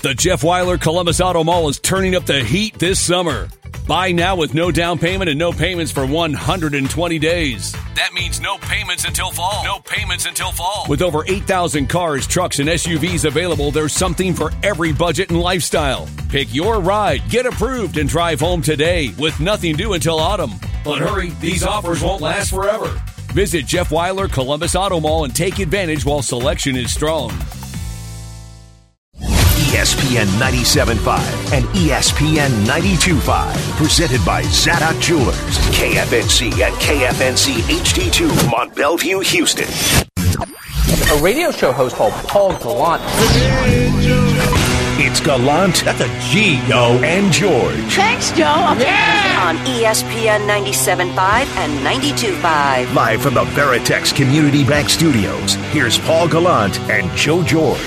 The Jeff Weiler Columbus Auto Mall is turning up the heat this summer. Buy now with no down payment and no payments for 120 days. That means no payments until fall. No payments until fall. With over 8,000 cars, trucks, and SUVs available, there's something for every budget and lifestyle. Pick your ride, get approved, and drive home today with nothing due until autumn. But hurry, these offers won't last forever. Visit Jeff Weiler Columbus Auto Mall and take advantage while selection is strong. ESPN 97.5 and ESPN 92.5. Presented by Zadok Jewelers. KFNC and KFNC HD2 Mont Belvieu, Houston. A radio show host called Paul Gallant. It's Gallant. That's a G, yo. And George. Thanks, Joe. On ESPN 97.5 and 92.5. Live from the Veritex Community Bank Studios, here's Paul Gallant and Joe George.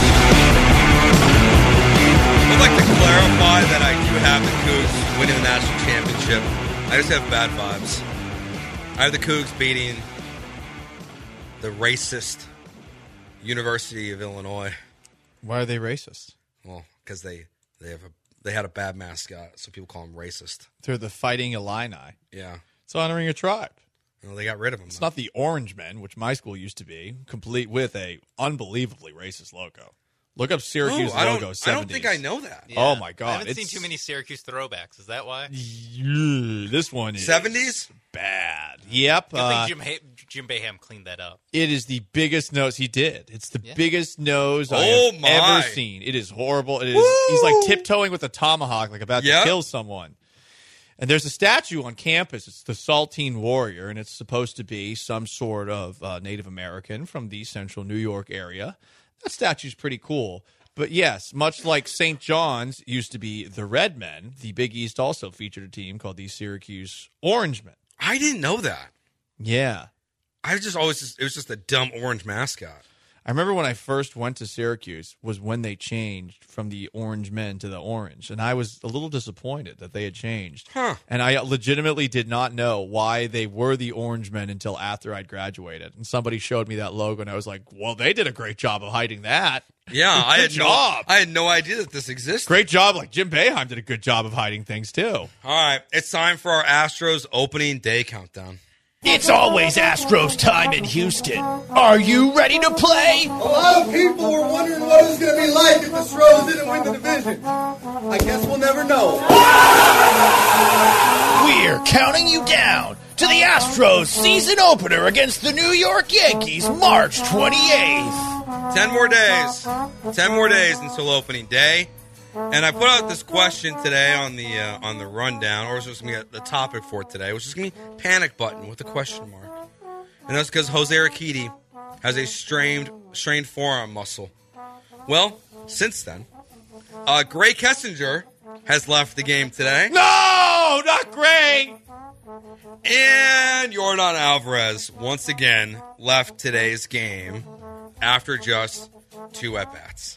I'd like to clarify that I do have the Cougs winning the national championship. I just have bad vibes. I have the Cougs beating the racist University of Illinois. Why are they racist? Well, because they had a bad mascot, so people call them racist. They're the Fighting Illini. Yeah. It's honoring a tribe. Well, they got rid of them. It's not the Orange Men, which my school used to be, complete with a unbelievably racist logo. Look up Syracuse logo, 70s. I don't think I know that. Yeah. Oh, my God. I haven't seen too many Syracuse throwbacks. Is that why? This one is 70s? Bad. Yep. Good thing Jim Boeheim cleaned that up. It is the biggest nose he did. It's the biggest nose I have ever seen. It is horrible. It is. Woo! He's like tiptoeing with a tomahawk, like about to kill someone. And there's a statue on campus. It's the Saltine Warrior, and it's supposed to be some sort of Native American from the central New York area. That statue's pretty cool. But yes, much like St. John's used to be the Red Men, the Big East also featured a team called the Syracuse Orange Men. I didn't know that. Yeah. It was just a dumb orange mascot. I remember when I first went to Syracuse was when they changed from the Orange Men to the Orange, and I was a little disappointed that they had changed. Huh. And I legitimately did not know why they were the Orange Men until after I'd graduated. And somebody showed me that logo, and I was like, well, they did a great job of hiding that. Yeah, I had no idea that this existed. Great job. Like Jim Boeheim did a good job of hiding things, too. All right, it's time for our Astros opening day countdown. It's always Astros time in Houston. Are you ready to play? A lot of people were wondering what it was going to be like if the Astros didn't win the division. I guess we'll never know. We're counting you down to the Astros season opener against the New York Yankees, March 28th. 10 more days. 10 more days until opening day. And I put out this question today on the rundown, or it was just going to be the topic for today, which is going to be panic button with a question mark. And that's because Jose Urquidy has a strained forearm muscle. Well, since then, Gray Kessinger has left the game today. No, not Gray. And Yordan Alvarez once again left today's game after just 2 at-bats.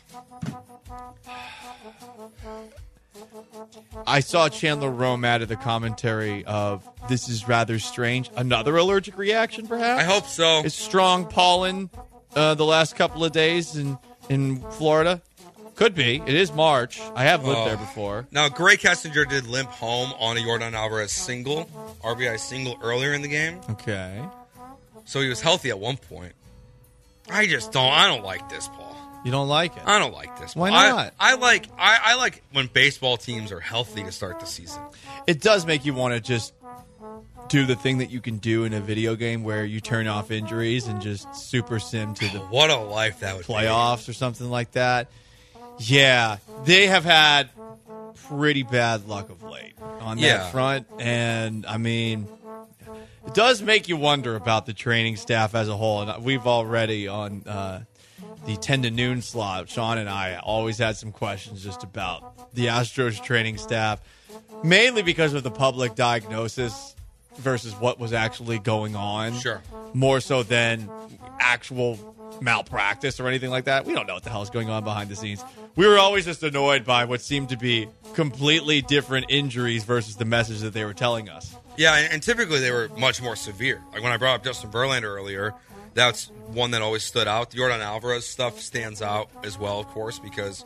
I saw Chandler Rome added the commentary of this is rather strange. Another allergic reaction, perhaps? I hope so. It's strong pollen the last couple of days in Florida. Could be. It is March. I have lived there before. Now, Gray Kessinger did limp home on a Yordan Alvarez RBI single earlier in the game. Okay. So he was healthy at one point. I don't like this, Paul. You don't like it? I don't like this. Why not? I like when baseball teams are healthy to start the season. It does make you want to just do the thing that you can do in a video game where you turn off injuries and just super sim to the what a life that would playoffs be. Or something like that. Yeah, they have had pretty bad luck of late on that front. And, I mean, it does make you wonder about the training staff as a whole. And we've already on the 10 to noon slot, Sean and I always had some questions just about the Astros training staff, mainly because of the public diagnosis versus what was actually going on. Sure. More so than actual malpractice or anything like that. We don't know what the hell is going on behind the scenes. We were always just annoyed by what seemed to be completely different injuries versus the message that they were telling us. Yeah, and typically they were much more severe. Like when I brought up Justin Verlander earlier, that's one that always stood out. The Yordan Alvarez stuff stands out as well, of course, because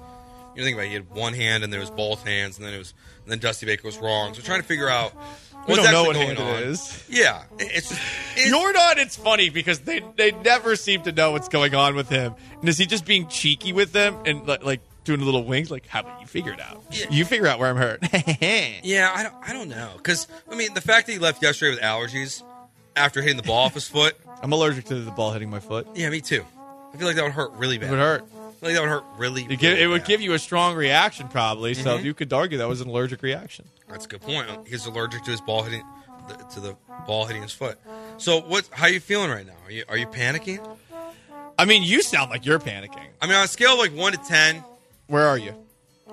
You think about it, he had one hand and there was both hands, and then Dusty Baker was wrong. So trying to figure out we what's don't know actually what going hand on. it is. Yeah, it's just Jordan, it's funny because they never seem to know what's going on with him. And is he just being cheeky with them and like doing a little wings? Like, how about you figure it out? Yeah. You figure out where I'm hurt. Yeah, I don't know. Because, I mean, the fact that he left yesterday with allergies after hitting the ball off his foot. I'm allergic to the ball hitting my foot. Yeah, me too. I feel like that would hurt really bad. It would hurt. I feel like that would hurt really, It would bad. give you a strong reaction, probably. So you could argue that was an allergic reaction. That's a good point. He's allergic to his ball hitting, to the ball hitting his foot. So, how are you feeling right now? Are you panicking? I mean, you sound like you're panicking. I mean, on a scale of like 1 to 10. Where are you?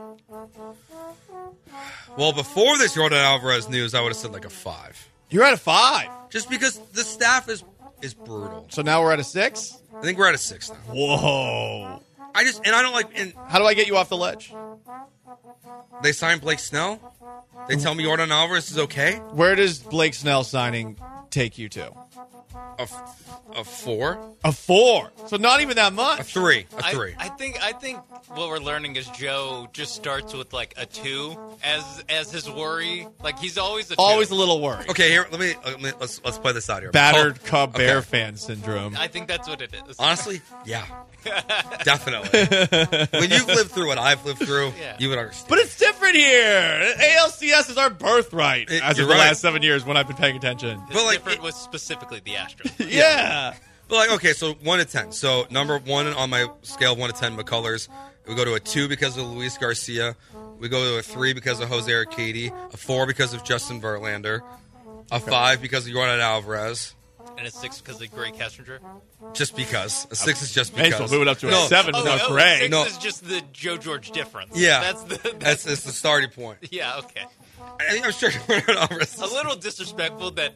Well, before this Jordan Alvarez news, I would have said like a 5. You're at a 5. Just because the staff is brutal. So now we're at a 6? I think we're at a 6 now. Whoa. I don't like. And How do I get you off the ledge? they signed Blake Snell. They tell me Jordan Alvarez is okay. Where does Blake Snell signing take you to? A 4, A 4. So not even that a much. 3, a 3. I think what we're learning is Joe just starts with like a 2 as his worry. Like he's always a 2. Always a little worried. Okay, here let's play this out here. Battered Oh, Cub Bear okay. fan syndrome. I think that's what it is. Honestly, yeah, definitely. When you've lived through what I've lived through, Yeah. you would understand. But it's different here. ALCS is our birthright as of you're the right. last 7 years when I've been paying attention. It's but, like, different with specifically the Astros. Yeah. But like, okay, so 1 to 10. So number 1 on my scale of 1 to 10, McCullers. We go to a 2 because of Luis Garcia. We go to a 3 because of Jose Urquidy. A 4 because of Justin Verlander. A 5 because of Jordan Alvarez. And a 6 because of Gray Castringer. Just because. A 6 is just May as because. well move it up to a No, 7 without Gray. 6 No. is just the Joe George difference. Yeah, That's it's the starting point. yeah, okay. I think I'm sure Jordan Alvarez. A little disrespectful that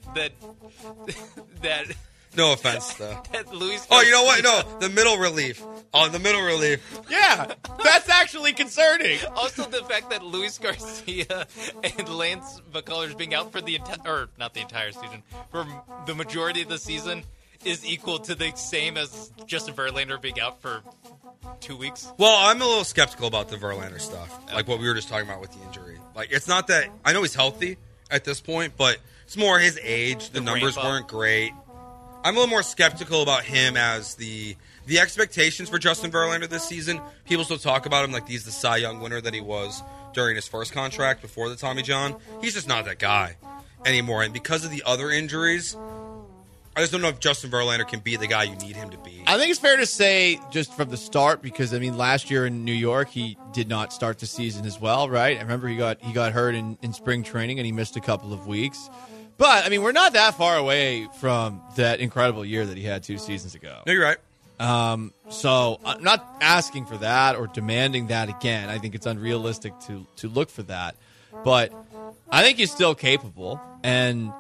No offense, though. Luis. Oh, you know what? No, the middle relief. Oh, the middle relief. Yeah. That's actually concerning. Also, the fact that Luis Garcia and Lance McCullers being out for not the entire season, for the majority of the season is equal to the same as Justin Verlander being out for 2 weeks. Well, I'm a little skeptical about the Verlander stuff. Like what we were just talking about with the injury. Like, it's not that I know he's healthy at this point, but it's more his age. The numbers ramp up. weren't great. I'm a little more skeptical about him as the expectations for Justin Verlander this season. People still talk about him like he's the Cy Young winner that he was during his first contract before the Tommy John. He's just not that guy anymore. And because of the other injuries, I just don't know if Justin Verlander can be the guy you need him to be. I think it's fair to say just from the start, because I mean, last year in New York, he did not start the season as well, right? I remember he got hurt in spring training and he missed a couple of weeks. But I mean, we're not that far away from that incredible year that he had 2 seasons ago. No, you're right. So I'm not asking for that or demanding that again. I think it's unrealistic to look for that. But I think he's still capable. And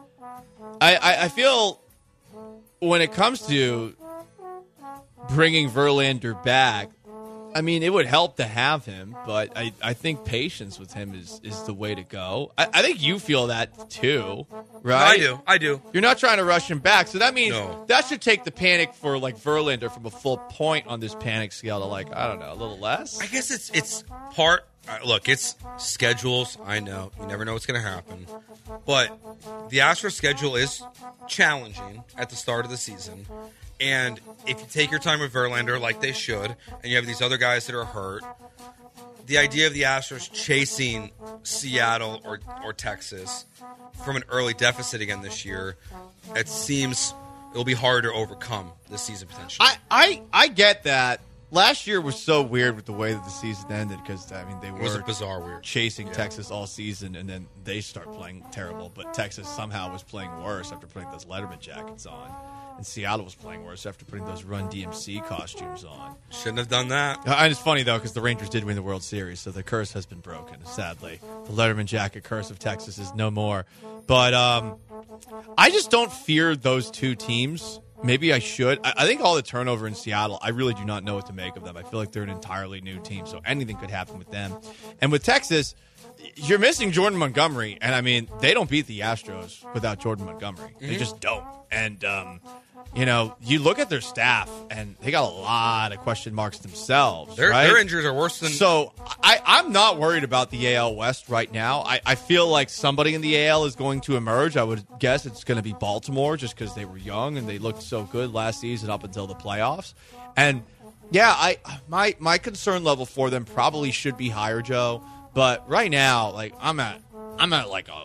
I feel when it comes to bringing Verlander back, I mean, it would help to have him, but I think patience with him is the way to go. I think you feel that too, right? I do. You're not trying to rush him back, so that means No. that should take the panic for like Verlander from a full point on this panic scale to like, I don't know, a little less. I guess it's part. Look, it's schedules. I know you never know what's going to happen, but the Astros schedule is challenging at the start of the season. And if you take your time with Verlander like they should, and you have these other guys that are hurt, the idea of the Astros chasing Seattle or Texas from an early deficit again this year, it seems it'll be hard to overcome this season potentially. I get that. Last year was so weird with the way that the season ended because, I mean, they It was a were bizarre weird. chasing Texas all season, and then they start playing terrible. But Texas somehow was playing worse after putting those Letterman jackets on. And Seattle was playing worse after putting those Run DMC costumes on. Shouldn't have done that. And it's funny, though, because the Rangers did win the World Series, so the curse has been broken, sadly. The Letterman jacket curse of Texas is no more. But I just don't fear those two teams. Maybe I should. I think all the turnover in Seattle, I really do not know what to make of them. I feel like they're an entirely new team, so anything could happen with them. And with Texas, you're missing Jordan Montgomery, and I mean, they don't beat the Astros without Jordan Montgomery. They just don't. And you look at their staff, and they got a lot of question marks themselves. Their injuries are worse than... So I'm not worried about the AL West right now. I feel like somebody in the AL is going to emerge. I would guess it's going to be Baltimore just because they were young and they looked so good last season up until the playoffs. And, yeah, my concern level for them probably should be higher, Joe. But right now, like, I'm at like a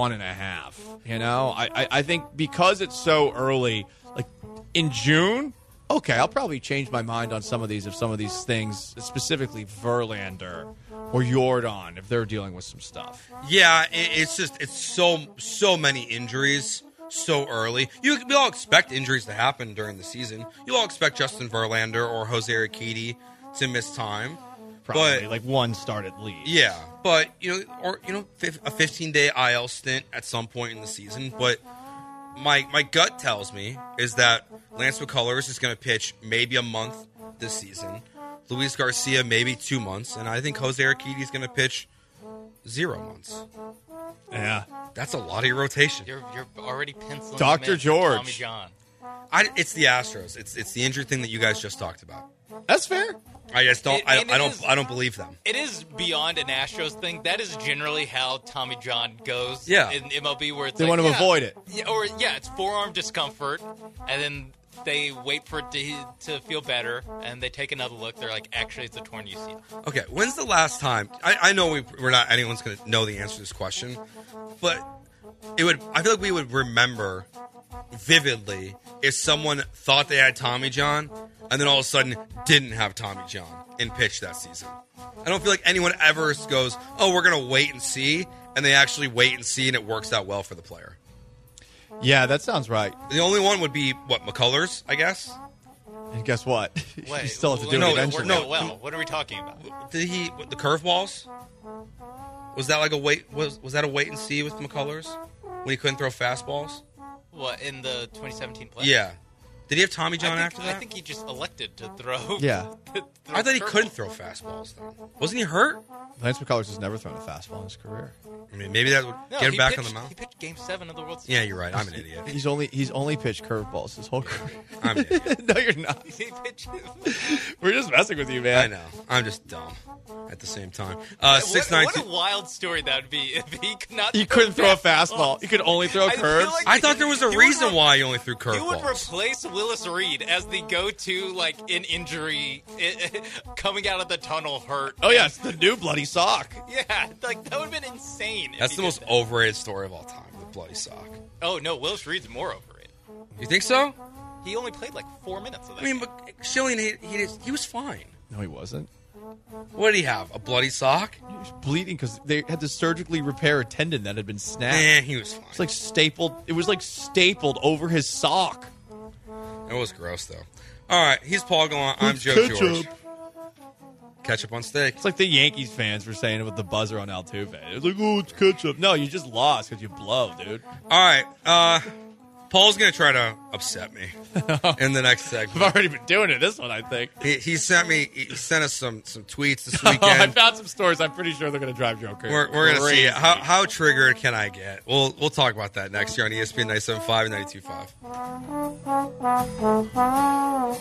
1.5, I think because it's so early, like in June, okay, I'll probably change my mind on some of these things, specifically Verlander or Jordan, if they're dealing with some stuff. Yeah, it's so many injuries so early. We all expect injuries to happen during the season. You all expect Justin Verlander or Jose Urquidy to miss time. Probably like one start at least. Yeah, but a 15-day IL stint at some point in the season. But my gut tells me is that Lance McCullers is going to pitch maybe a month this season. Luis Garcia maybe 2 months, and I think Jose Urquidy is going to pitch 0 months. Yeah, that's a lot of your rotation. You're already penciling Dr. George. Tommy John. It's the Astros. It's the injury thing that you guys just talked about. That's fair. I just don't. I don't believe them. It is beyond an Astros thing. That is generally how Tommy John goes. Yeah. In MLB, where it's they want to avoid it. Yeah, it's forearm discomfort, and then they wait for it to feel better, and they take another look. They're like, actually, it's a torn UCL. Okay, when's the last time? I know we're not. Anyone's going to know the answer to this question, but I feel like we would remember vividly if someone thought they had Tommy John and then all of a sudden didn't have Tommy John and pitched that season. I don't feel like anyone ever goes, oh, we're going to wait and see, and they actually wait and see, and it works out well for the player. Yeah, that sounds right. The only one would be, McCullers, I guess? And guess what? Wait, you still have to do it eventually. What are we talking about? Did the curveballs? Was that like a wait? Was that a wait and see with McCullers when he couldn't throw fastballs? What, in the 2017 playoffs? Yeah. Did he have Tommy John after that? I think he just elected to throw. Yeah. I thought he couldn't throw fastballs, though. Wasn't he hurt? Lance McCullers has never thrown a fastball in his career. I mean, maybe that would get him back on the mound. He pitched Game 7 of the World Series. Yeah, you're right. I'm an idiot. He's only pitched curveballs his whole career. I'm an idiot. No, you're not. We're just messing with you, man. I know. I'm just dumb at the same time. What a wild story that would be if he could not. He couldn't throw a fastball. He could only throw curves. I thought there was a reason why he only threw curveballs. He would replace Willis Reed as the go-to, in injury, coming out of the tunnel hurt. Oh, yeah, it's the new bloody sock. Yeah, that would have been insane. That's the most overrated story of all time, the bloody sock. Oh, no, Willis Reed's more overrated. You think so? He only played 4 minutes of that. I mean, but Schilling, he was fine. No, he wasn't. What did he have? A bloody sock? He was bleeding because they had to surgically repair a tendon that had been snapped. He was fine. It's stapled. It was stapled over his sock. It was gross, though. All right, he's Paul Gallant. I'm Joe George. Ketchup on steak. It's like the Yankees fans were saying it with the buzzer on Altuve. It's like, oh, it's ketchup. No, you just lost because you blow, dude. All right, Paul's going to try to upset me in the next segment. I've already been doing it this one, I think. He sent us some tweets this weekend. I found some stories. I'm pretty sure they're going to drive Joe crazy. We're going to see it. How triggered can I get? We'll talk about that next year on ESPN 97.5 and 92.5.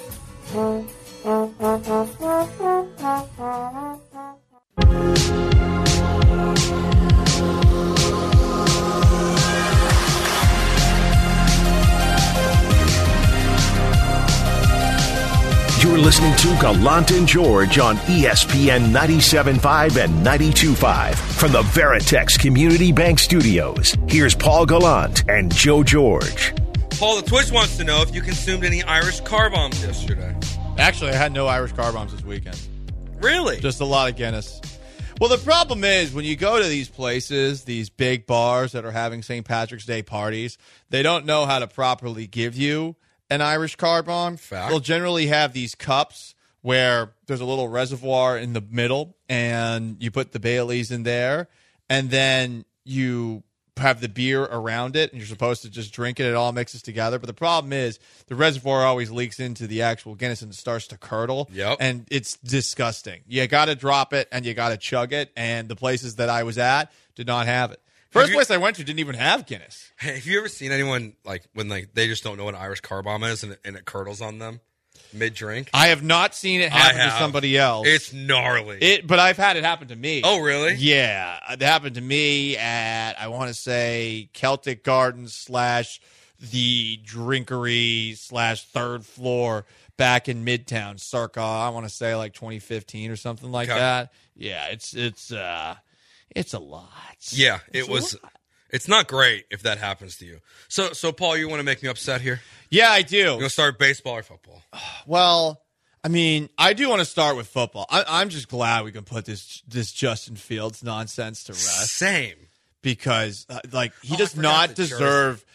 You're listening to Gallant and George on ESPN 97.5 and 92.5 from the Veritex Community Bank Studios. Here's Paul Gallant and Joe George. Paul, the Twitch wants to know if you consumed any Irish car bombs yesterday. Actually, I had no Irish car bombs this weekend. Really? Just a lot of Guinness. Well, the problem is when you go to these places, these big bars that are having St. Patrick's Day parties, they don't know how to properly give you an Irish car bomb. Fact. They'll generally have these cups where there's a little reservoir in the middle, and you put the Baileys in there, and then you have the beer around it, and you're supposed to just drink it. It all mixes together. But the problem is the reservoir always leaks into the actual Guinness, and it starts to curdle. Yep. And it's disgusting. You got to drop it, and you got to chug it, and the places that I was at did not have it. First place I went to didn't even have Guinness. Hey, have you ever seen anyone when they just don't know what an Irish car bomb is and it curdles on them mid-drink? I have not seen it happen to somebody else. It's gnarly. But I've had it happen to me. Oh, really? Yeah. It happened to me at, I want to say, Celtic Gardens / the drinkery / third floor back in Midtown, circa, I want to say like 2015 or something like that. Yeah, it's a lot. Yeah, it's not great if that happens to you. So Paul, you want to make me upset here? Yeah, I do. You want to start baseball or football? Well, I mean, I do want to start with football. I'm just glad we can put this Justin Fields nonsense to rest. Same. Because he does not deserve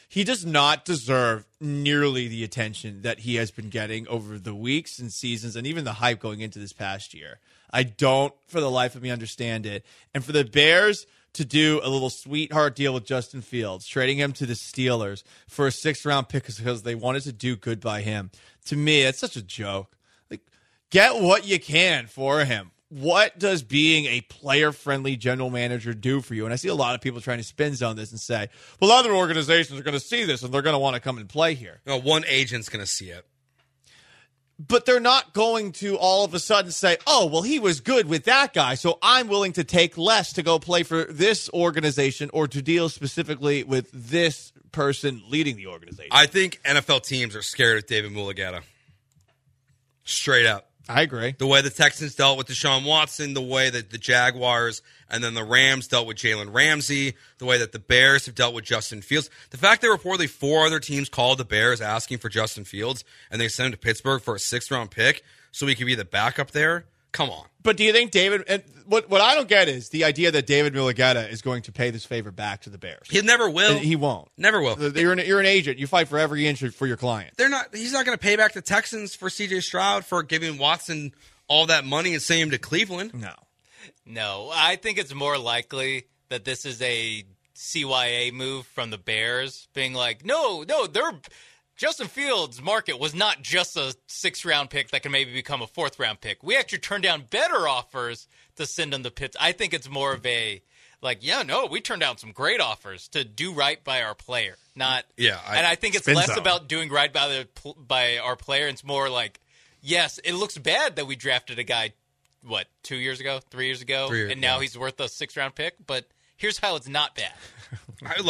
nearly the attention that he has been getting over the weeks and seasons and even the hype going into this past year. I don't for the life of me understand it. And for the Bears to do a little sweetheart deal with Justin Fields, trading him to the Steelers for a 6th-round pick because they wanted to do good by him, to me, it's such a joke. Like, get what you can for him. What does being a player-friendly general manager do for you? And I see a lot of people trying to spin zone this and say, well, other organizations are going to see this and they're going to want to come and play here. No, one agent's going to see it. But they're not going to all of a sudden say, oh, well, he was good with that guy, so I'm willing to take less to go play for this organization or to deal specifically with this person leading the organization. I think NFL teams are scared of David Mulligata. Straight up. I agree. The way the Texans dealt with Deshaun Watson, the way that the Jaguars and then the Rams dealt with Jalen Ramsey, the way that the Bears have dealt with Justin Fields. The fact that reportedly 4 other teams called the Bears asking for Justin Fields and they sent him to Pittsburgh for a 6th-round pick so he could be the backup there. Come on. But do you think David – and what I don't get is the idea that David Mulligata is going to pay this favor back to the Bears. He never will. He won't. Never will. You're an agent. You fight for every inch for your client. He's not going to pay back the Texans for C.J. Stroud for giving Watson all that money and sending him to Cleveland. No, I think it's more likely that this is a CYA move from the Bears being like, no, Justin Fields' market was not just a 6th-round pick that can maybe become a 4th-round pick. We actually turned down better offers to send him to Pitts. I think it's more of a, we turned down some great offers to do right by our player. And I think it's less about doing right by our player. It's more like, yes, it looks bad that we drafted a guy, 2 years ago, 3 years ago, and now he's worth a 6th-round pick, but here's how it's not bad. I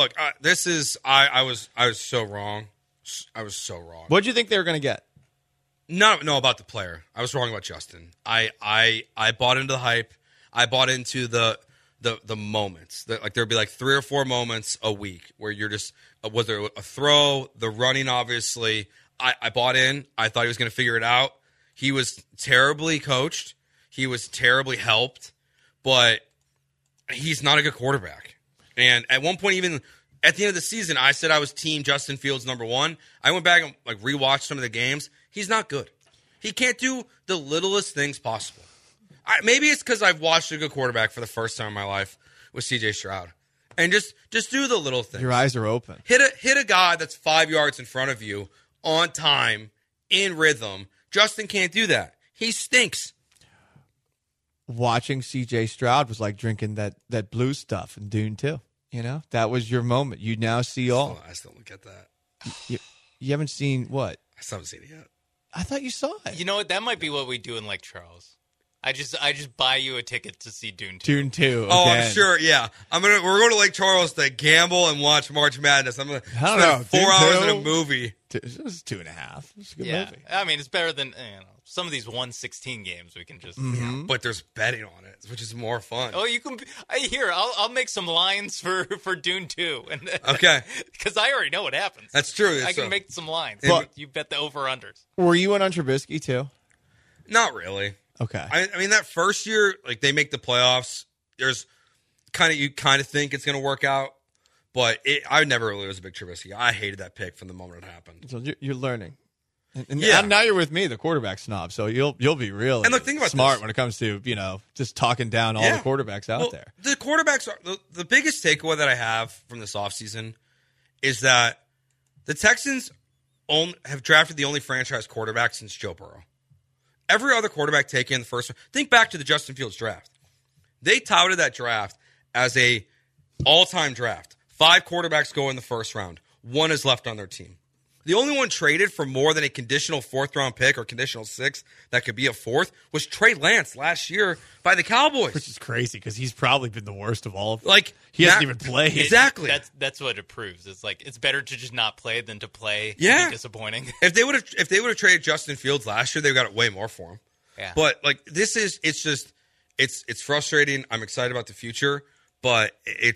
was so wrong. I was so wrong. What did you think they were going to get? No, about the player. I was wrong about Justin. I bought into the hype. I bought into the moments. There'd be 3 or 4 moments a week where you're just was there a throw, the running. Obviously, I bought in. I thought he was going to figure it out. He was terribly coached. He was terribly helped, but he's not a good quarterback. And at one point, even at the end of the season, I said I was team Justin Fields #1. I went back and rewatched some of the games. He's not good. He can't do the littlest things possible. Maybe it's because I've watched a good quarterback for the first time in my life with C.J. Stroud. And just do the little things. Your eyes are open. Hit a guy that's 5 yards in front of you on time, in rhythm. Justin can't do that. He stinks. Watching C.J. Stroud was like drinking that blue stuff in Dune 2. You know, that was your moment. You now see all. I still don't get that. You haven't seen what? I still haven't seen it yet. I thought you saw it. You know what? That might be what we do in Lake Charles. I just buy you a ticket to see Dune 2. Dune 2. Oh, I'm sure. Yeah, we're going to Lake Charles to gamble and watch March Madness. I'm going to spend 4 hours in a movie. It was 2.5. It's a good movie. I mean, it's better than some of these 116 games. We can just. Mm-hmm. But there's betting on it, which is more fun. Oh, you can. I'll make some lines for Dune 2. Okay. Because I already know what happens. That's true. I can make some lines. You bet the over-unders. Were you in on Trubisky too? Not really. Okay. I mean, that first year, they make the playoffs. There's you kind of think it's going to work out, but I never really was a big Trubisky. I hated that pick from the moment it happened. So you're learning, and now you're with me, the quarterback snob. So you'll be really think about smart this. when it comes to just talking down all the quarterbacks out there. The quarterbacks are the biggest takeaway that I have from this offseason is that the Texans have drafted the only franchise quarterback since Joe Burrow. Every other quarterback taken in the first round. Think back to the Justin Fields draft. They touted that draft as a all-time draft. 5 quarterbacks go in the first round. 1 is left on their team. The only one traded for more than a conditional 4th-round pick or conditional 6th that could be a 4th was Trey Lance last year by the Cowboys. Which is crazy because he's probably been the worst of all of them. Like, he hasn't even played. Exactly. That's what it proves. It's like it's better to just not play than to play and Yeah. be disappointing. If they would have traded Justin Fields last year, they got way more for him. Yeah. But like it's frustrating. I'm excited about the future, but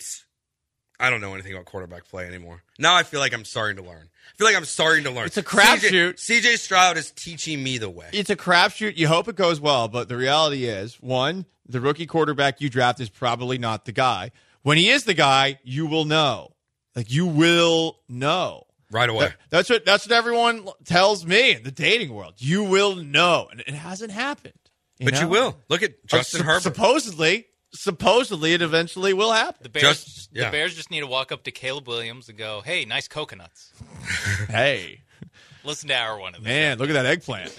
I don't know anything about quarterback play anymore. Now I feel like I'm starting to learn. It's a crapshoot. CJ Stroud is teaching me the way. It's a crapshoot. You hope it goes well, but the reality is, 1, the rookie quarterback you draft is probably not the guy. When he is the guy, you will know. Like, you will know. Right away. That's what everyone tells me in the dating world. You will know. And it hasn't happened. But you will. Look at Justin Herbert. Supposedly, it eventually will happen. The Bears just need to walk up to Caleb Williams and go, "Hey, nice coconuts." Hey. Listen to our one of these. Man, look at that eggplant.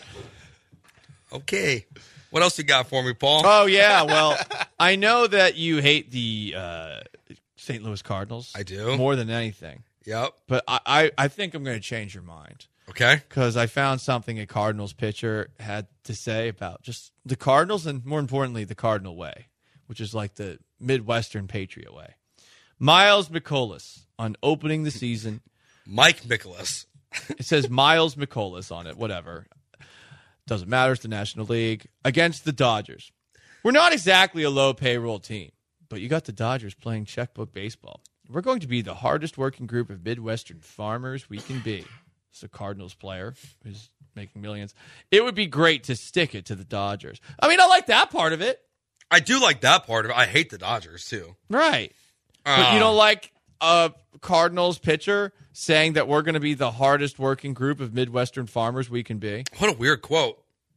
Okay. What else you got for me, Paul? Oh, yeah. Well, I know that you hate the St. Louis Cardinals. I do. More than anything. Yep. But I think I'm going to change your mind. Okay. Because I found something a Cardinals pitcher had to say about just the Cardinals and, more importantly, the Cardinal way, which is like the Midwestern Patriot way. Miles Mikolas on opening the season. Mike Mikolas. It says Miles Mikolas on it, whatever. Doesn't matter. It's the National League. Against the Dodgers. We're not exactly a low payroll team, but you got the Dodgers playing checkbook baseball. We're going to be the hardest working group of Midwestern farmers we can be. It's a Cardinals player who's making millions. It would be great to stick it to the Dodgers. I mean, I like that part of it. I do like that part of it. I hate the Dodgers, too. Right. But you don't like a Cardinals pitcher saying that we're going to be the hardest working group of Midwestern farmers we can be? What a weird quote.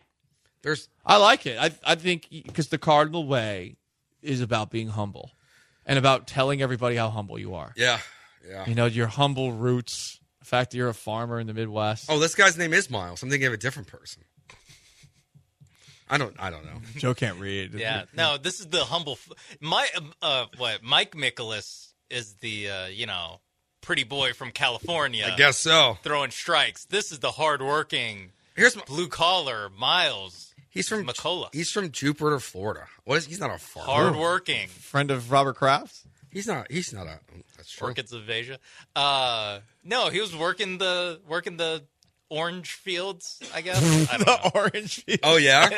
I like it. I think because the Cardinal way is about being humble and about telling everybody how humble you are. Yeah. You know, your humble roots, the fact that you're a farmer in the Midwest. Oh, this guy's name is Miles. I'm thinking of a different person. I don't know. Joe can't read. Yeah. No, this is the humble. Mike Mikolas is the pretty boy from California. I guess so. Throwing strikes. This is the hardworking, blue collar Miles. He's from Mikolas. He's from Jupiter, Florida. He's not a farmer. Hardworking. Friend of Robert Kraft? He's not a. That's true. Orchids of Asia. No, he was working the orange fields, I guess. I don't know. Orange fields. Oh yeah.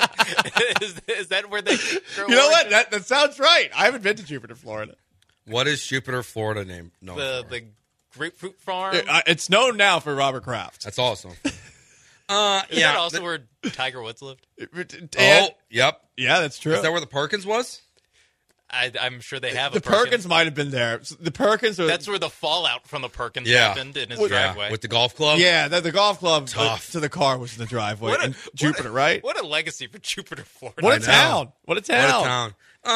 is that where they? Grow you know oranges? what? That sounds right. I haven't been to Jupiter, Florida. What is Jupiter, Florida known for? The grapefruit farm. It's known now for Robert Kraft. That's awesome. Is that also where Tiger Woods lived? Yep. Yeah, that's true. Is that where the Perkins was? I'm sure they have the Perkins might have been there. The Perkins. That's where the fallout from the Perkins happened in his driveway. With the golf club? Yeah, the golf club to the car was in the driveway. Jupiter, right? What a legacy for Jupiter, Florida. What a town.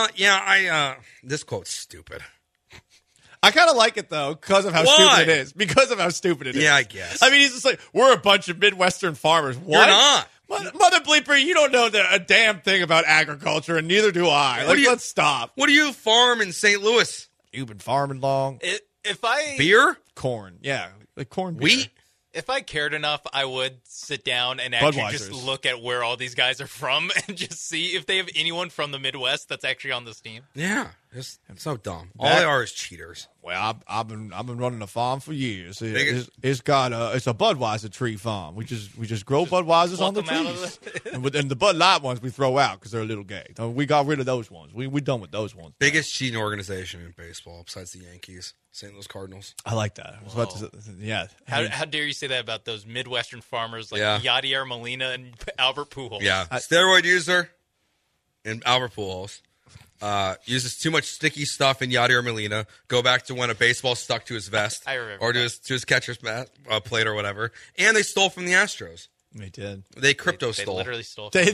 This quote's stupid. I kind of like it, though, because of how stupid it is. Because of how stupid it is. Yeah, I guess. I mean, he's just like, we're a bunch of Midwestern farmers. What? You're not. Mother bleeper, you don't know a damn thing about agriculture, and neither do I. Let's stop. What do you farm in St. Louis? You've been farming long. Beer? Corn. Yeah, like corn beer. Wheat? If I cared enough, I would sit down and actually just look at where all these guys are from and just see if they have anyone from the Midwest that's actually on this team. Yeah, it's so dumb. All they are is cheaters. Well, I've been running a farm for years. It's a Budweiser tree farm. We just grow Budweisers on the trees, and the Bud Light ones we throw out because they're a little gay. We got rid of those ones. We done with those ones. Biggest cheating organization in baseball besides the Yankees, St. Louis Cardinals. I like that. Yeah. How dare you say that about those Midwestern farmers like Yadier Molina and Albert Pujols? Yeah, steroid user and Albert Pujols. Uses too much sticky stuff in Yadier Molina. Go back to when a baseball stuck to his vest. I remember. Or to his catcher's plate or whatever. And they stole from the Astros. They did. They stole. They literally stole. They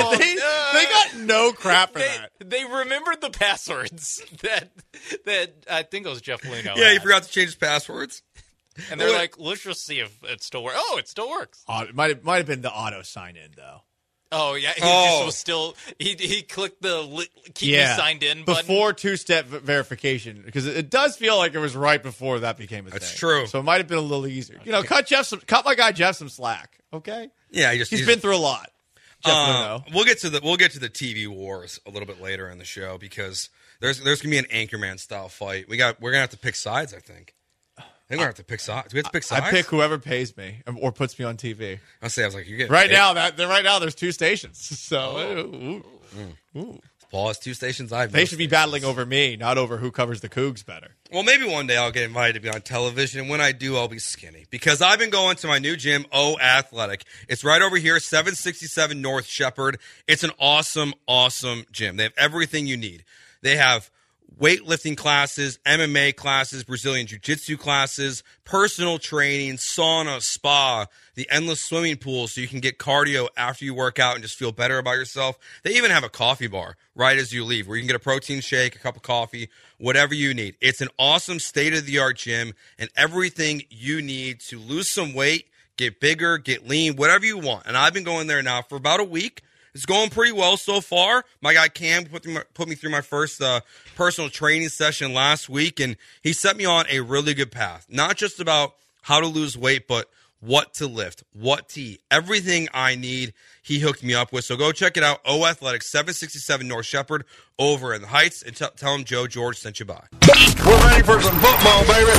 got no crap for that. They remembered the passwords that I think it was Jeff Luno. Yeah, he forgot to change his passwords. And they're like, let's just see if it still works. Oh, it still works. It might have been the auto sign in though. Oh yeah, he just was still. He clicked the keep me signed in button before two-step verification, because it does feel like it was right before that became a thing. That's true. So it might have been a little easier. Cut my guy Jeff some slack. Okay. Yeah, he's been through a lot. We'll get to the TV wars a little bit later in the show, because there's gonna be an Anchorman style fight. We're gonna have to pick sides. I think we're gonna have to pick sides. Do we have to pick sides? I pick whoever pays me or puts me on TV. I was like, you get right now. Right now, there's 2 stations. So, Paul has 2 stations. They should be battling over me, not over who covers the Cougs better. Well, maybe one day I'll get invited to be on television, and when I do, I'll be skinny, because I've been going to my new gym, O Athletic. It's right over here, 767 North Shepherd. It's an awesome, awesome gym. They have everything you need. They have weightlifting classes, MMA classes, Brazilian jiu-jitsu classes, personal training, sauna, spa, the endless swimming pool so you can get cardio after you work out and just feel better about yourself. They even have a coffee bar right as you leave where you can get a protein shake, a cup of coffee, whatever you need. It's an awesome state-of-the-art gym and everything you need to lose some weight, get bigger, get lean, whatever you want. And I've been going there now for about a week. It's going pretty well so far. My guy Cam put me through my first personal training session last week, and he set me on a really good path. Not just about how to lose weight, but what to lift, what to eat. Everything I need, he hooked me up with. So go check it out. O Athletic, 767 North Shepherd, over in the Heights, and tell him Joe George sent you by. We're ready for some football, baby.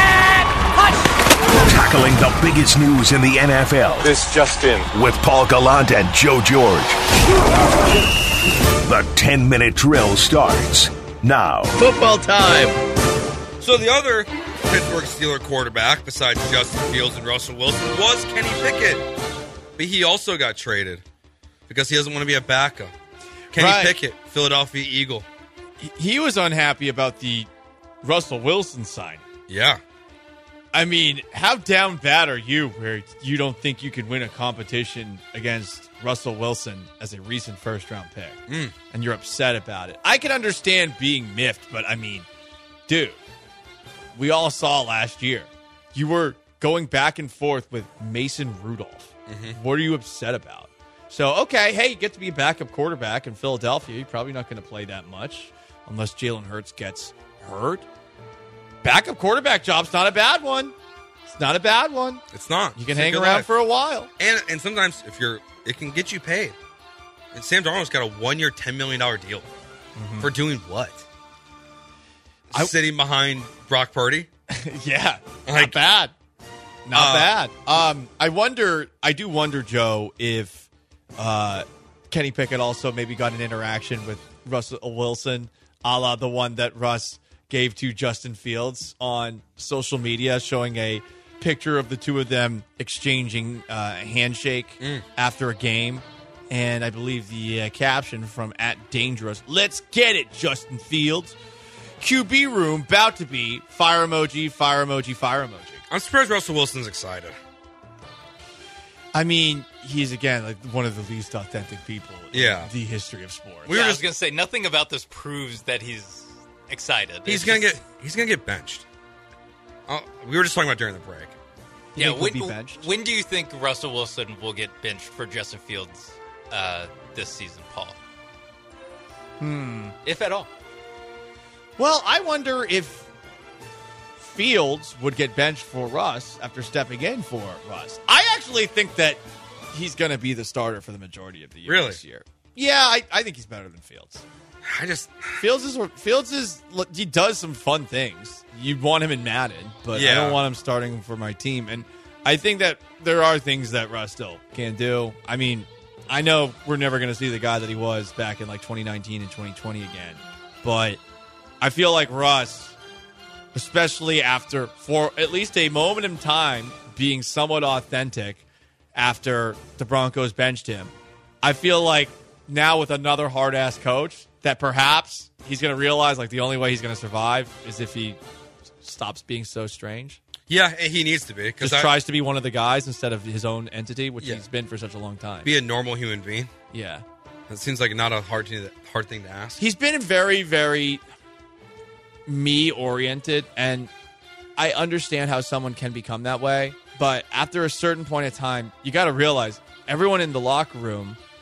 Tackling the biggest news in the NFL. This just in. With Paul Gallant and Joe George. The 10-minute drill starts now. Football time. So the other Pittsburgh Steelers quarterback, besides Justin Fields and Russell Wilson, was Kenny Pickett. But he also got traded because he doesn't want to be a backup. Kenny Pickett, Philadelphia Eagle. He was unhappy about the Russell Wilson sign. Yeah. I mean, how down bad are you where you don't think you could win a competition against Russell Wilson as a recent first-round pick? And you're upset about it. I can understand being miffed, but I mean, dude, we all saw last year. You were going back and forth with Mason Rudolph. What are you upset about? So, okay, hey, you get to be a backup quarterback in Philadelphia. You're probably not going to play that much unless Jalen Hurts gets hurt. Backup quarterback job's not a bad one. It's not a bad one. It's not. You can hang around for a while. And sometimes it can get you paid. And Sam Darnold's got a 1-year, $10 million deal. For doing what? Sitting behind Brock Purdy? Yeah. Not bad. Not bad. I do wonder, Joe, if Kenny Pickett also maybe got an interaction with Russell Wilson, a la the one that Russ gave to Justin Fields on social media, showing a picture of the two of them exchanging a handshake after a game. And I believe the caption from @Dangerous, "Let's get it, Justin Fields." QB room about to be fire emoji, fire emoji, fire emoji. I'm surprised Russell Wilson's excited. I mean, he's, again, like one of the least authentic people in the history of sports. I was going to say, nothing about this proves that he's excited. He's gonna get benched. We were just talking about during the break. Yeah, when do you think Russell Wilson will get benched for Justin Fields this season, Paul? If at all. Well, I wonder if Fields would get benched for Russ after stepping in for Russ. I actually think that he's going to be the starter for the majority of the year this year. Yeah, I think he's better than Fields. Fields is he does some fun things. You'd want him in Madden, but I don't want him starting for my team. And I think that there are things that Russ still can do. I mean, I know we're never going to see the guy that he was back in like 2019 and 2020 again, but I feel like Russ, especially after, for at least a moment in time, being somewhat authentic after the Broncos benched him, I feel like now with another hard-ass coach that perhaps he's going to realize like the only way he's going to survive is if he stops being so strange. Yeah, he needs to be. Just tries to be one of the guys instead of his own entity, which he's been for such a long time. Be a normal human being. Yeah. That seems like not a hard thing to ask. He's been very, very me-oriented, and I understand how someone can become that way, but after a certain point of time, you got to realize everyone in the locker room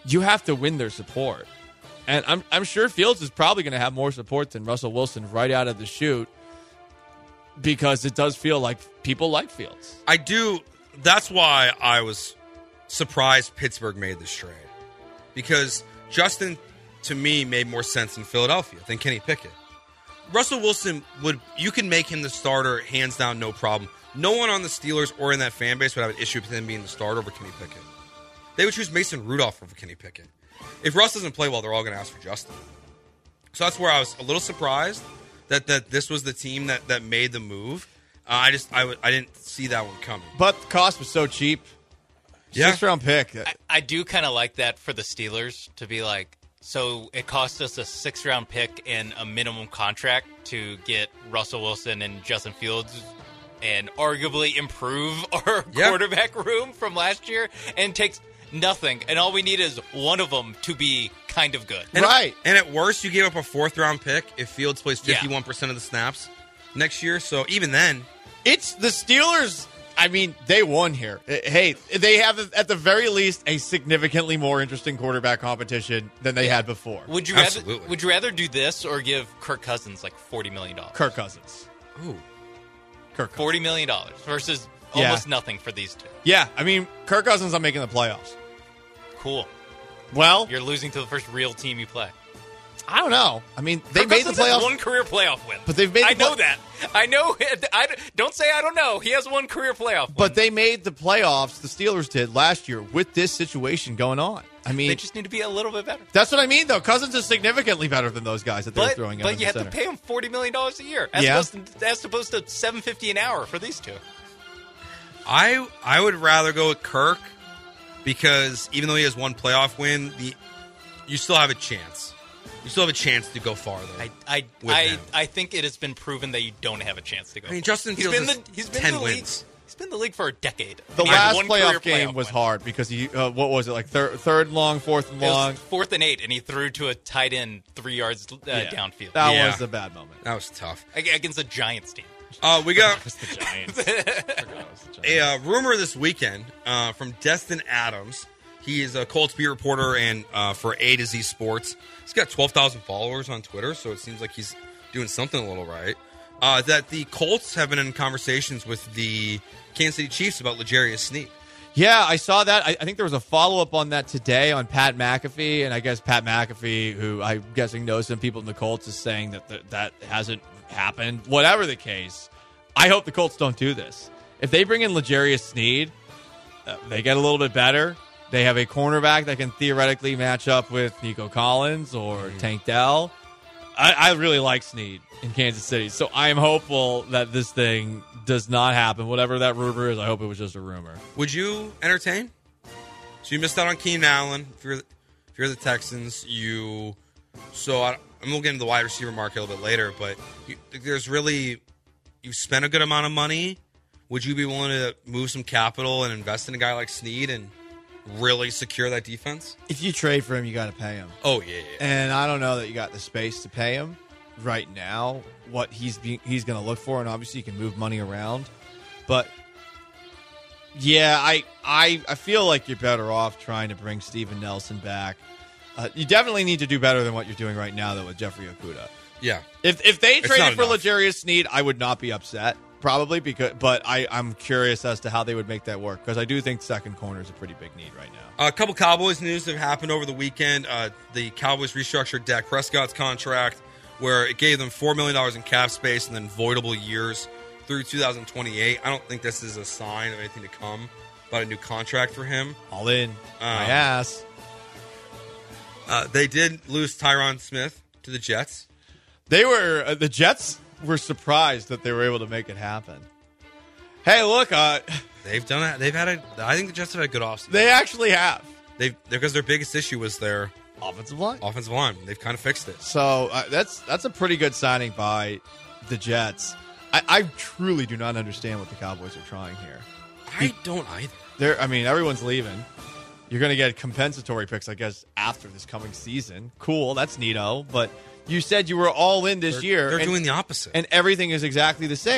you have to win their support. And I'm sure Fields is probably going to have more support than Russell Wilson right out of the chute because it does feel like people like Fields. I do. That's why I was surprised Pittsburgh made this trade. Because Justin, to me, made more sense in Philadelphia than Kenny Pickett. Russell Wilson, you can make him the starter hands down, no problem. No one on the Steelers or in that fan base would have an issue with him being the starter over Kenny Pickett. They would choose Mason Rudolph over Kenny Pickett. If Russ doesn't play well, they're all going to ask for Justin. So that's where I was a little surprised that this was the team that made the move. I didn't see that one coming. But the cost was so cheap. Yeah. 6th-round pick. I do kind of like that for the Steelers to be like, so it cost us a 6th-round pick and a minimum contract to get Russell Wilson and Justin Fields and arguably improve our quarterback room from last year, and takes nothing. And all we need is one of them to be kind of good. Right. And at worst, you gave up a 4th-round pick if Fields plays 51% of the snaps next year. So even then, it's the Steelers. I mean, they won here. Hey, they have, at the very least, a significantly more interesting quarterback competition than they had before. Would you rather do this or give Kirk Cousins like $40 million? Kirk Cousins. Ooh. Kirk Cousins. $40 million versus almost nothing for these two. Yeah, I mean, Kirk Cousins not making the playoffs. Cool. Well, you're losing to the first real team you play. I don't know. I mean, they Kirk made Cousins the playoffs. Has one career playoff win. But they've made. I know that. I know. Don't say I don't know. He has one career playoff win. But they made the playoffs. The Steelers did last year with this situation going on. I mean, they just need to be a little bit better. That's what I mean, though. Cousins is significally better than those guys that they're throwing. But you have to pay him $40 million a year, as opposed to $750 an hour for these two. I would rather go with Kirk because even though he has one playoff win, you still have a chance. You still have a chance to go farther. I think it has been proven that you don't have a chance to go. I mean, Justin Fields has 10 wins. He's been in the league for a decade. The last playoff game was hard because he, what was it, like third and long, 4th and long? It was 4th and 8, and he threw to a tight end 3 yards downfield. That was a bad moment. That was tough. Against the Giants team. We got the Giants. A rumor this weekend from Destin Adams. He is a Colts beat reporter and for A to Z Sports. He's got 12,000 followers on Twitter, so it seems like he's doing something a little right. That the Colts have been in conversations with the Kansas City Chiefs about L'Jarius Sneed. Yeah, I saw that. I think there was a follow-up on that today on Pat McAfee, and I guess Pat McAfee, who I'm guessing knows some people in the Colts, is saying that hasn't happened. Whatever the case, I hope the Colts don't do this. If they bring in L'Jarius Sneed, they get a little bit better. They have a cornerback that can theoretically match up with Nico Collins or Tank Dell. I really like Sneed in Kansas City, so I am hopeful that this thing does not happen. Whatever that rumor is, I hope it was just a rumor. Would you entertain? So you missed out on Keenan Allen. If you're the Texans, I'm going to get into the wide receiver market a little bit later, but you've spent a good amount of money. Would you be willing to move some capital and invest in a guy like Sneed and really secure that defense? If you trade for him, you got to pay him. Oh, yeah. And I don't know that you got the space to pay him right now, what he's going to look for, and obviously you can move money around. But, yeah, I feel like you're better off trying to bring Steven Nelson back. You definitely need to do better than what you're doing right now, though, with Jeffrey Okudah. Yeah. If they traded for L'Jarius Sneed, I would not be upset. Probably, but I'm curious as to how they would make that work because I do think second corner is a pretty big need right now. A couple Cowboys news that have happened over the weekend. The Cowboys restructured Dak Prescott's contract where it gave them $4 million in cap space and then voidable years through 2028. I don't think this is a sign of anything to come about a new contract for him. All in. My ass. They did lose Tyron Smith to the Jets. The Jets were surprised that they were able to make it happen. Hey, look, they've done it. I think the Jets have had a good offseason. They actually have. Because their biggest issue was their offensive line. They've kind of fixed it. So that's a pretty good signing by the Jets. I truly do not understand what the Cowboys are trying here. I don't either. Everyone's leaving. You're going to get compensatory picks, I guess, after this coming season. Cool, that's neato. But you said you were all in this year. They're doing the opposite. And everything is exactly the same.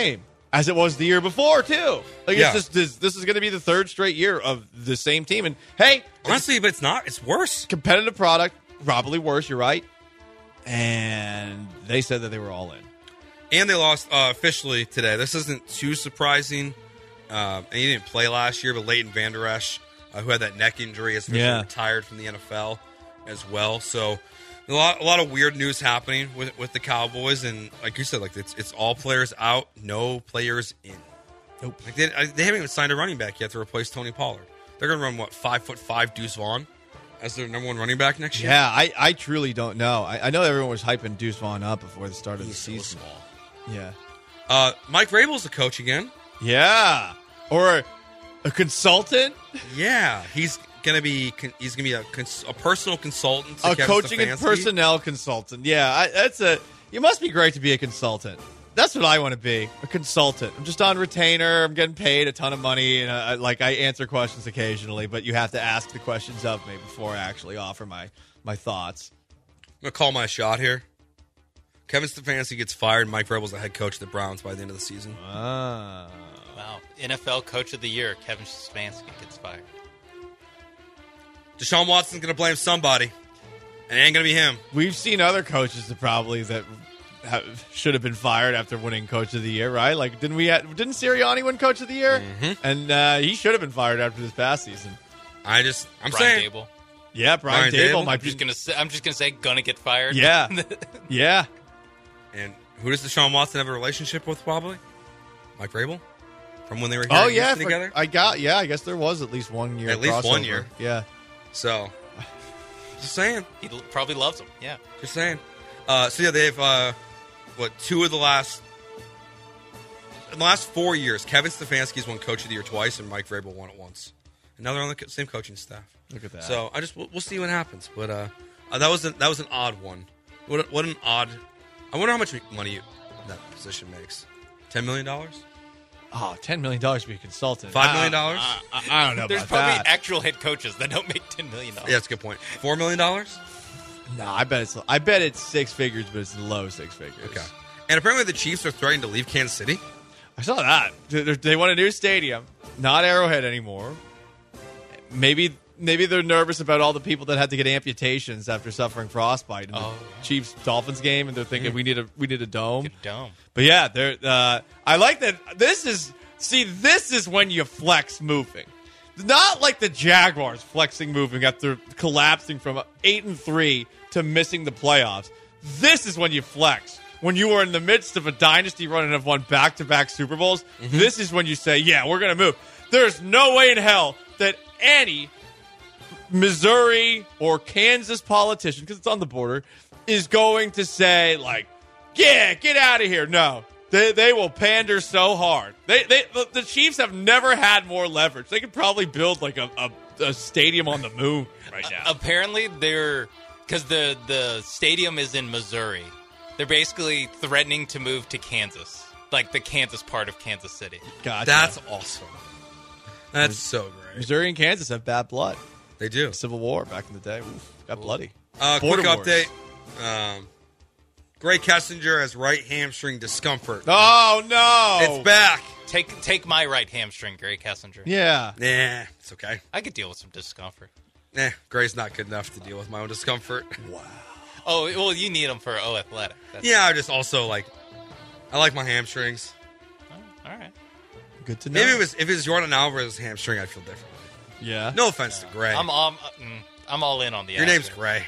as it was the year before, too. Like, Yeah. it's just this is going to be the third straight year of the same team. And, hey, Honestly, but it's not. It's worse. competitive product, probably worse, you're right. And they said that they were all in. And they lost officially today. This isn't too surprising. And he didn't play last year, but Leighton Vander Esch, who had that neck injury, is officially retired from the NFL as well. So a lot of weird news happening with the Cowboys. And like you said, like it's all players out, no players in. Nope. Like they haven't even signed a running back yet to replace Tony Pollard. They're going to run, 5'5" Deuce Vaughn as their number one running back next year? Yeah, I truly don't know. I know everyone was hyping Deuce Vaughn up before the start of the season. So small. Yeah. Mike Vrabel's a coach again. Yeah. Or a consultant. Yeah, he's gonna be a personal consultant. To A Kevin coaching and Stefanski. personnel consultant. Yeah, you must be great to be a consultant. That's what I want to be, a consultant. I'm just on retainer. I'm getting paid a ton of money, and I answer questions occasionally, but you have to ask the questions of me before I actually offer my thoughts. I'm gonna call my shot here. Kevin Stefanski gets fired. Mike Vrabel's the head coach of the Browns by the end of the season. Ah. Wow. NFL Coach of the Year, Kevin Stefanski gets fired. Deshaun Watson's gonna blame somebody, and it ain't gonna be him. We've seen other coaches that probably should have been fired after winning Coach of the Year, right? Like, didn't Sirianni win Coach of the Year? Mm-hmm. And he should have been fired after this past season. I'm Brian saying. Dable. Yeah, Brian Dable might be. I'm just gonna say gonna get fired. Yeah, yeah. And who does Deshaun Watson have a relationship with? Probably Mike Vrabel, from when they were here Oh in yeah, Houston together. I guess there was at least 1 year. At least 1 crossover. year. Yeah. So, just saying. He probably loves him. Yeah. Just saying. So yeah, they've in the last 4 years, Kevin Stefanski's won Coach of the Year twice, and Mike Vrabel won it once. And now they're on the same coaching staff. Look at that. So we'll see what happens. But that was an odd one. What an odd. I wonder how much money that position makes. $10 million? Oh, $10 million to be a consultant. $5 million? I don't know There's about probably that. actual head coaches that don't make $10 million. Yeah, that's a good point. $4 million? No, I bet it's six figures, but it's low six figures. Okay. And apparently the Chiefs are threatening to leave Kansas City. I saw that. They want a new stadium, not Arrowhead anymore. Maybe they're nervous about all the people that had to get amputations after suffering frostbite in the Chiefs-Dolphins game, and they're thinking we need a dome. Get a dome. But yeah, I like that. This is when you flex moving. Not like the Jaguars flexing moving after collapsing from 8-3 to missing the playoffs. This is when you flex. When you are in the midst of a dynasty run and have won back-to-back Super Bowls, this is when you say, yeah, we're going to move. There's no way in hell that any Missouri or Kansas politician, because it's on the border, is going to say, like, yeah, get out of here. No. They will pander so hard. The Chiefs have never had more leverage. They could probably build like a stadium on the moon right now. Apparently, because the stadium is in Missouri. They're basically threatening to move to Kansas, like the Kansas part of Kansas City. Gotcha. That's awesome. That's so great. Missouri and Kansas have bad blood. They do. Civil War back in the day. Got bloody. Quick Border wars. update. Gray Kessinger has right hamstring discomfort. Oh, no. It's back. Take my right hamstring, Gray Kessinger. Yeah. Nah, it's okay. I could deal with some discomfort. Nah, Gray's not good enough to deal with my own discomfort. Wow. Oh, well, you need them for athletic. Yeah, I just also I like my hamstrings. All right. Good to know. Maybe if it was Jordan Alvarez's hamstring, I'd feel differently. Yeah. No offense to Gray. I'm all in on the Your action. name's Gray.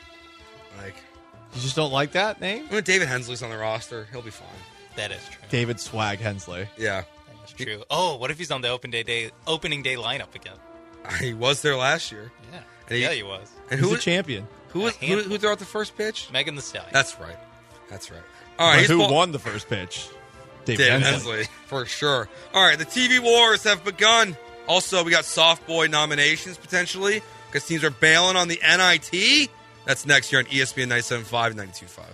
You just don't like that name? When David Hensley's on the roster, he'll be fine. That is true. David Swag Hensley. Yeah. That's true. Oh, what if he's on the opening day lineup again? He was there last year. Yeah. And He was. And He's a champion. Who threw out the first pitch? Megan Thee Stallion. That's right. All right. But who won the first pitch? David Hensley, for sure. All right, the TV wars have begun. Also, we got soft boy nominations potentially because teams are bailing on the NIT. That's next year on ESPN 97.5 and 92.5.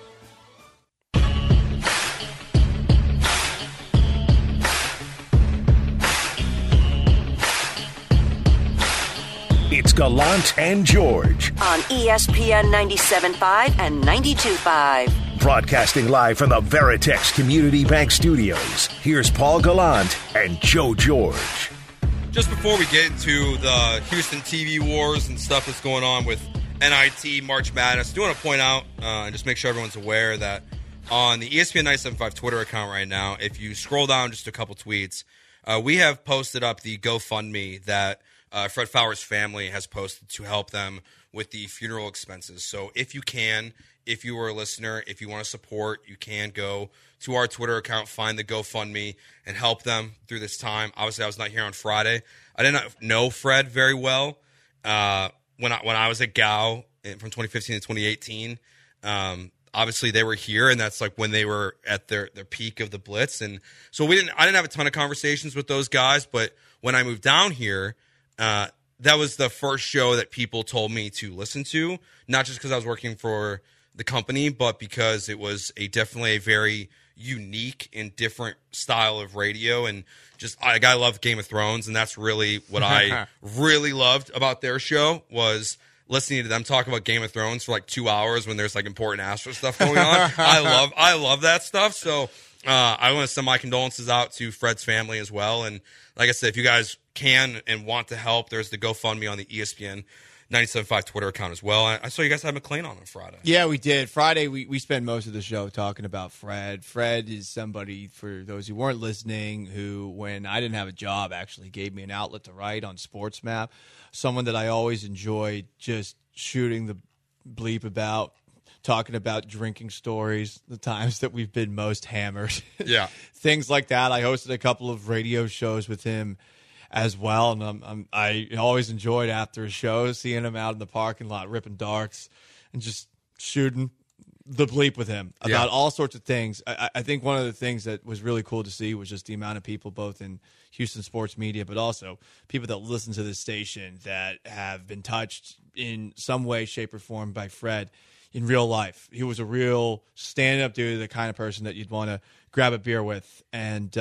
It's Gallant and George. On ESPN 97.5 and 92.5. Broadcasting live from the Veritex Community Bank Studios, here's Paul Gallant and Joe George. Just before we get into the Houston TV wars and stuff that's going on with NIT March Madness, I do want to point out and just make sure everyone's aware that on the ESPN 97.5 Twitter account right now, if you scroll down just a couple tweets, we have posted up the GoFundMe that Fred Fowler's family has posted to help them with the funeral expenses. So if you can, if you are a listener, if you want to support, you can go to our Twitter account, find the GoFundMe, and help them through this time. Obviously, I was not here on Friday. I did not know Fred very well when I was at GAU from 2015 to 2018. Obviously, they were here, and that's like when they were at their peak of the Blitz. And so I didn't have a ton of conversations with those guys, but when I moved down here, that was the first show that people told me to listen to, not just because I was working for the company, but because it was definitely a very unique and different style of radio. And just I love Game of Thrones, and that's really what I really loved about their show was listening to them talk about Game of Thrones for like 2 hours when there's like important Astro stuff going on. I love that stuff. So I want to send my condolences out to Fred's family as well. And like I said, if you guys can and want to help, there's the GoFundMe on the ESPN 97.5 Twitter account as well. I saw you guys had McLean on Friday. Yeah, we did. Friday, we spent most of the show talking about Fred. Fred is somebody, for those who weren't listening, who, when I didn't have a job, actually gave me an outlet to write on SportsMap. Someone that I always enjoyed just shooting the bleep about, talking about drinking stories, the times that we've been most hammered. Yeah. Things like that. I hosted a couple of radio shows with him as well, and I always enjoyed after a show seeing him out in the parking lot ripping darts and just shooting the bleep with him about all sorts of things. I think one of the things that was really cool to see was just the amount of people both in Houston sports media, but also people that listen to this station that have been touched in some way, shape, or form by Fred in real life. He was a real stand-up dude, the kind of person that you'd want to grab a beer with. And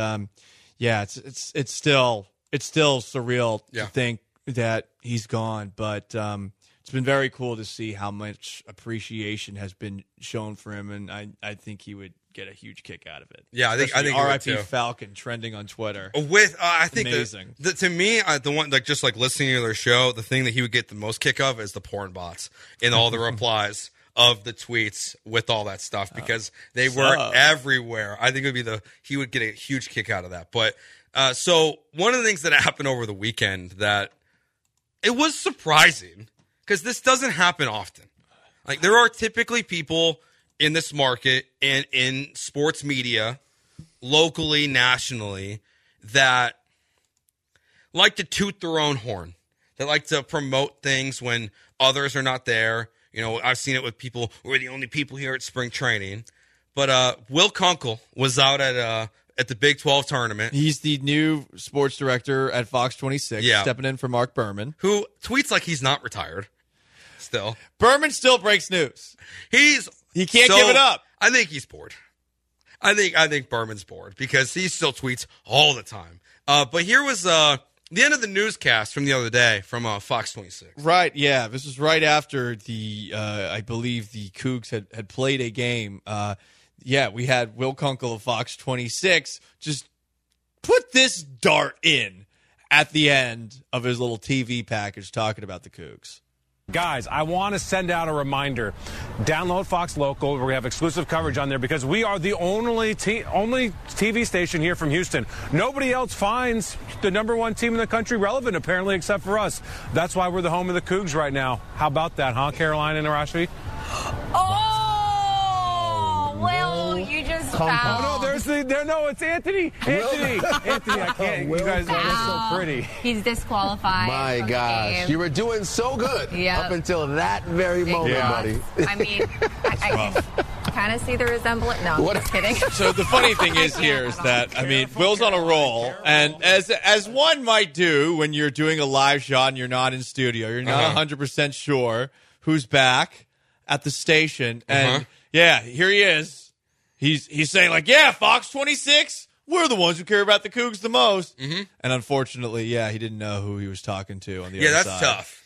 it's still surreal to think that he's gone, but it's been very cool to see how much appreciation has been shown for him, and I think he would get a huge kick out of it. Yeah, I think R.I.P. Falcon trending on Twitter. I think amazing. To me, the one like just like listening to their show, the thing that he would get the most kick of is the porn bots in all the replies of the tweets with all that stuff because they were everywhere. I think it would be he would get a huge kick out of that. But so one of the things that happened over the weekend that it was surprising because this doesn't happen often. Like there are typically people in this market and in sports media, locally, nationally, that like to toot their own horn. They like to promote things when others are not there. You know, I've seen it with people. We're the only people here at spring training. But Will Kunkel was out at the Big 12 tournament. He's the new sports director at Fox 26, stepping in for Mark Berman, who tweets like he's not retired. Still, Berman still breaks news. He can't give it up. I think he's bored. I think Berman's bored because he still tweets all the time. But here was the end of the newscast from the other day from Fox 26. Right, yeah. This was right after I believe the Cougs had played a game. We had Will Kunkel of Fox 26 just put this dart in at the end of his little TV package talking about the Cougs. Guys, I want to send out a reminder. Download Fox Local. We're going to have exclusive coverage on there because we are the only TV station here from Houston. Nobody else finds the number one team in the country relevant, apparently, except for us. That's why we're the home of the Cougs right now. How about that, huh, Caroline and Arashi? Well, you just found. Oh, no, it's Anthony. Anthony, I can't. You guys are so pretty. He's disqualified. My gosh. You were doing so good up until that very moment, buddy. I mean, I kind of see the resemblance. No, I'm just kidding. So the funny thing is that, Will's on a roll, and as one might do when you're doing a live shot and you're not in studio, you're not 100% sure who's back at the station, and here he is. He's saying, like, Fox 26, we're the ones who care about the Cougs the most. Mm-hmm. And unfortunately, he didn't know who he was talking to on the other side. Yeah, that's tough.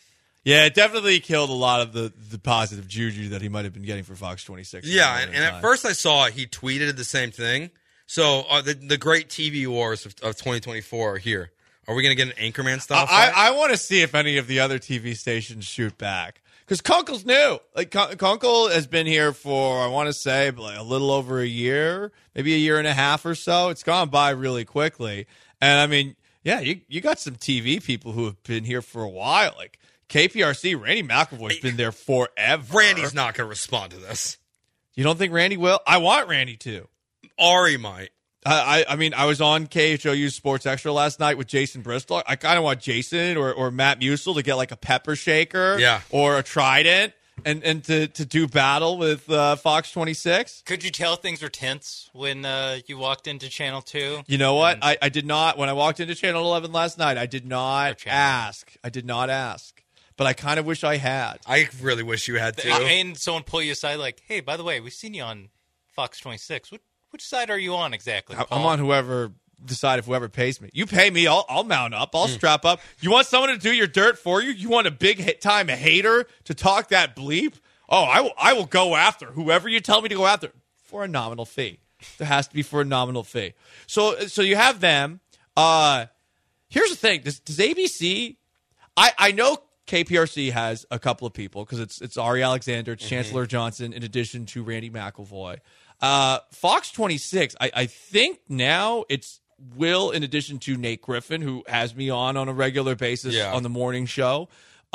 Yeah, it definitely killed a lot of the positive juju that he might have been getting for Fox 26. Yeah, and at first I saw he tweeted the same thing. So the great TV wars of 2024 are here. Are we going to get an Anchorman style fight? I want to see if any of the other TV stations shoot back. Because Kunkel's new. Like Kunkel has been here for, I want to say, like a little over a year, maybe a year and a half or so. It's gone by really quickly. And I mean, yeah, you got some TV people who have been here for a while. Like KPRC, Randy McIlvoy's been there forever. Randy's not going to respond to this. You don't think Randy will? I want Randy to. Ari might. I mean, I was on KHOU Sports Extra last night with Jason Bristol. I kind of want Jason or Matt Musil to get like a pepper shaker or a Trident and to do battle with Fox 26. Could you tell things were tense when you walked into Channel 2? You know what? I did not. When I walked into Channel 11 last night, I did not ask. But I kind of wish I had. I really wish you had, too. And someone pull you aside like, hey, by the way, we've seen you on Fox 26. Which side are you on exactly, Paul? I'm on whoever pays me. You pay me, I'll mount up. I'll strap up. You want someone to do your dirt for you? You want a big-time hater to talk that bleep? Oh, I will go after whoever you tell me to go after for a nominal fee. There has to be for a nominal fee. So you have them. Here's the thing. Does ABC – I know KPRC has a couple of people because it's Ari Alexander, it's Chancellor Johnson, in addition to Randy McIlvoy. Fox 26, I think now it's Will, in addition to Nate Griffin, who has me on a regular basis on the morning show.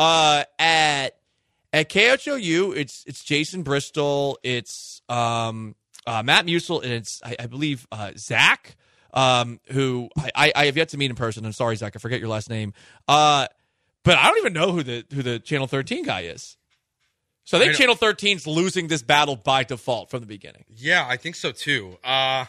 At KHOU, it's Jason Bristol, it's Matt Musil, and it's I believe Zach, who I have yet to meet in person. I'm sorry, Zach, I forget your last name. But I don't even know who the Channel 13 guy is. So I think Channel 13's losing this battle by default from the beginning. Yeah, I think so too. I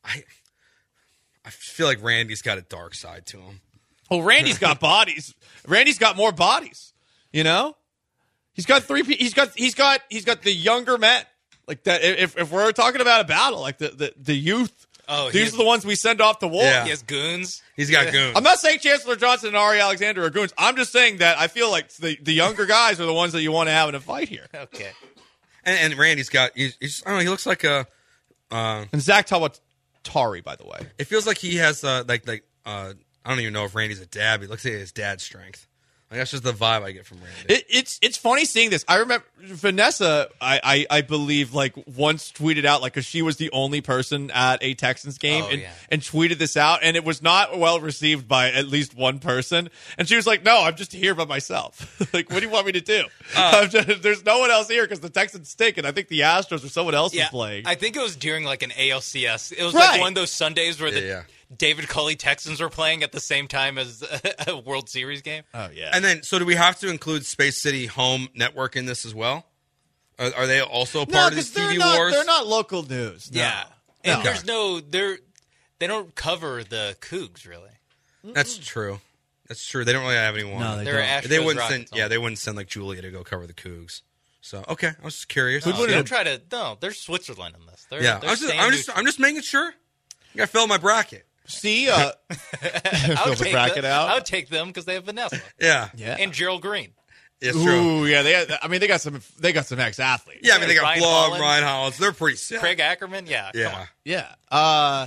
feel like Randy's got a dark side to him. Oh, Randy's got bodies. Randy's got more bodies. You know, he's got three. He's got the younger men. Like that. If we're talking about a battle, like the youth. Oh, these are the ones we send off to war. Yeah. He has goons. He's got goons. I'm not saying Chancellor Johnson and Ari Alexander are goons. I'm just saying that I feel like the younger guys are the ones that you want to have in a fight here. Okay. And Randy's got. He's I don't know. He looks like a. And Zach Tawatari, by the way. It feels like he has I don't even know if Randy's a dad. But he looks like his dad's strength. Like that's just the vibe I get from Randy. It's funny seeing this. I remember Vanessa, I believe, like once tweeted out, like, because she was the only person at a Texans game and tweeted this out, and it was not well received by at least one person. And she was like, "No, I'm just here by myself. Like, what do you want me to do? There's no one else here because the Texans stink, and I think the Astros or someone else is playing." I think it was during like an ALCS. It was like one of those Sundays where the David Culley Texans were playing at the same time as a World Series game. Oh, yeah. And then, so do we have to include Space City Home Network in this as well? Are they also part of these TV wars? They're not local news. No. Yeah. And there's they don't cover the Cougs, really. That's true. That's true. They don't really have anyone. No, they wouldn't send. Yeah, they wouldn't send like Julia to go cover the Cougs. So okay, I was just curious. There's Switzerland in this. I'm just making sure. I gotta fill my bracket. See, fill the bracket out. I would take them because they have Vanessa. Yeah, and Gerald Green. It's true. Ooh, yeah. They got some ex-athletes. Yeah, I mean they got Blum, Ryan Hollins. They're pretty sick. Craig Ackerman. Yeah. Yeah.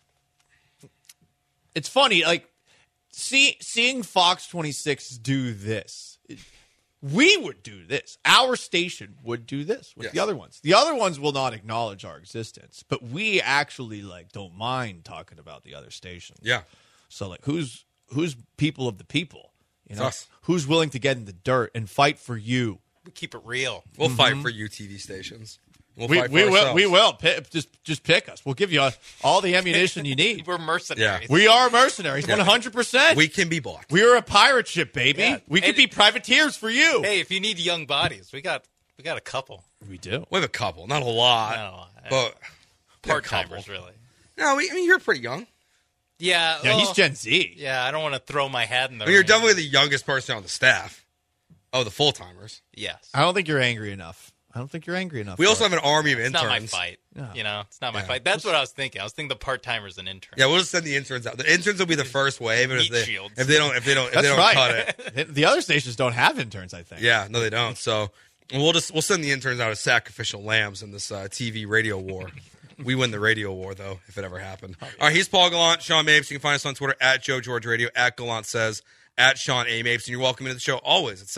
It's funny, like seeing Fox 26 do this. We would do this. Our station would do this with the other ones. The other ones will not acknowledge our existence, but we actually don't mind talking about the other stations. Yeah. So like, who's people of the people? You know, us. Who's willing to get in the dirt and fight for you? We keep it real. We'll fight for you, TV stations. We will. Just pick us. We'll give you all the ammunition you need. We're mercenaries. Yeah. We are mercenaries, 100%. We can be bought. We are a pirate ship, baby. Yeah. We could be privateers for you. Hey, if you need young bodies, we got a couple. We do. We have a couple, not a lot, but part-timers, really. No, I mean you're pretty young. Yeah. Yeah, he's Gen Z. Yeah, I don't want to throw my hat in there. You're definitely the youngest person on the staff. Oh, the full-timers. Yes. I don't think you're angry enough. I don't think you're angry enough. We also have an army of interns. It's not my fight. Yeah. It's not my fight. That's what I was thinking. I was thinking the part-timers and interns. Yeah, we'll just send the interns out. The interns will be the first wave, and if they don't right. cut it. The other stations don't have interns, I think. Yeah, no, they don't. So we'll send the interns out as sacrificial lambs in this TV radio war. We win the radio war, though, if it ever happened. All right, he's Paul Gallant, Sean Mapes. You can find us on Twitter at Joe George Radio, at Gallant Says, at Sean A. Mapes. And you're welcome into the show always at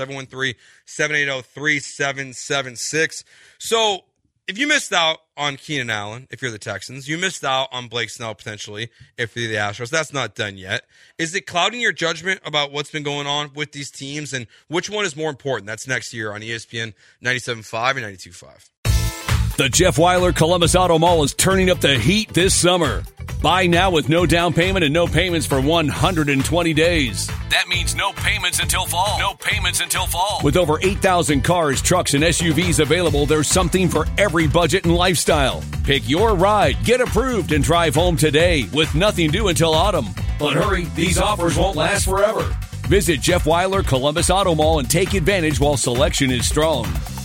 713-780-3776. So if you missed out on Keenan Allen, if you're the Texans, you missed out on Blake Snell potentially if you're the Astros. That's not done yet. Is it clouding your judgment about what's been going on with these teams, and which one is more important? That's next year on ESPN 97.5 and 92.5. The Jeff Weiler Columbus Auto Mall is turning up the heat this summer. Buy now with no down payment and no payments for 120 days. That means no payments until fall. No payments until fall. With over 8,000 cars, trucks, and SUVs available, there's something for every budget and lifestyle. Pick your ride, get approved, and drive home today with nothing due until autumn. But hurry, these offers won't last forever. Visit Jeff Weiler Columbus Auto Mall and take advantage while selection is strong.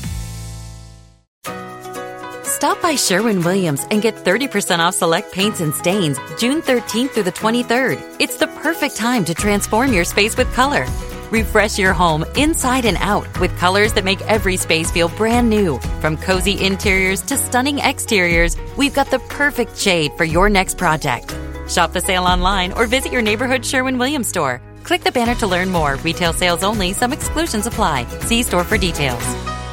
Stop by Sherwin-Williams and get 30% off select paints and stains June 13th through the 23rd. It's the perfect time to transform your space with color. Refresh your home inside and out with colors that make every space feel brand new. From cozy interiors to stunning exteriors, we've got the perfect shade for your next project. Shop the sale online or visit your neighborhood Sherwin-Williams store. Click the banner to learn more. Retail sales only. Some exclusions apply. See store for details.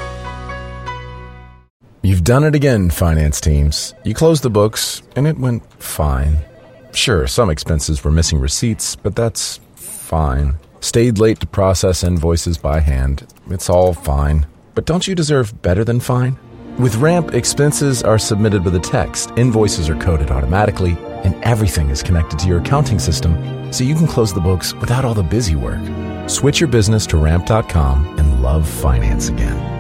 You've done it again, finance teams. You closed the books, and it went fine. Sure, some expenses were missing receipts, but that's fine. Stayed late to process invoices by hand. It's all fine. But don't you deserve better than fine? With Ramp, expenses are submitted with a text, invoices are coded automatically, and everything is connected to your accounting system, so you can close the books without all the busy work. Switch your business to Ramp.com and love finance again.